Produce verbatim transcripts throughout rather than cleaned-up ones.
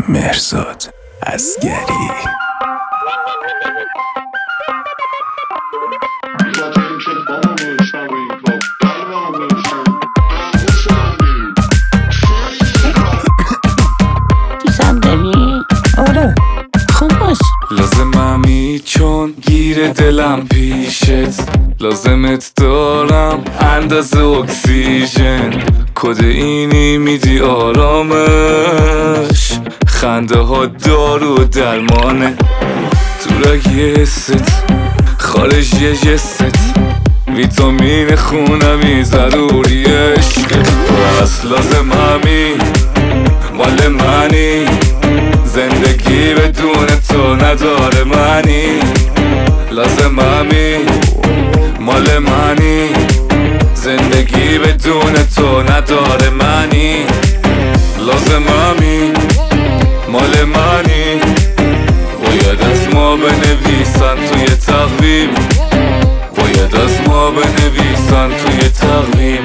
مهرزاد اصغری. دوستم داری؟ آره خوب باش. لازممی چون گیر دلم پیشت، لازمت دارم اندازه اکسیژن. کد اینی میدی آرامش، خنده ها دارو و درمانه. تو رگ ست خارج یه جست، ویتامین خونمی ضروری عشق. پس لازممی مال منی، زندگی بدون تو نداره معنی. لازممی مال منی، زندگی بدون تو نداره معنی. لازممی مال منی، باید از ما بنویسن توی تقویم، باید از ما بنویسن توی تقویم.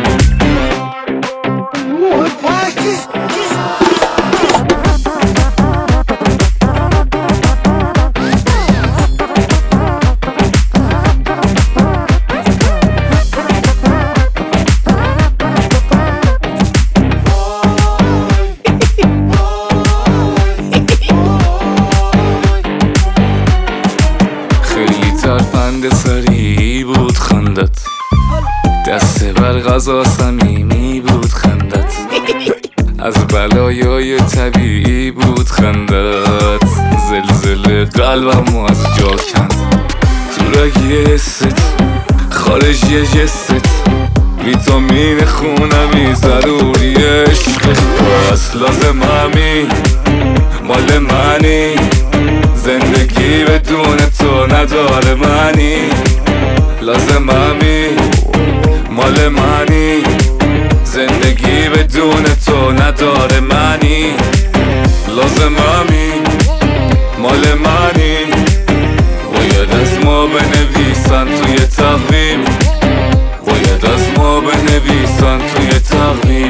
ترفند سری بود خندت، دسته بر غذا صمیمی بود خندت، از بلایای طبیعی بود خندت. زلزله قلبم از جا کند، تو رگ ست خارج یه جست، ویتامین خونمی ضروری عشق. پس لازممی مال منی، زندگی بدون تو نداره معنی. لازممی مال منی، زندگی بدون تو نداره معنی. لازممی مال منی، باید از ما بنویسن توی تقویم، باید از ما بنویسن توی تقویم.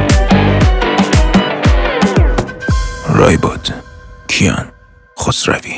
رایباد کیان خسروی.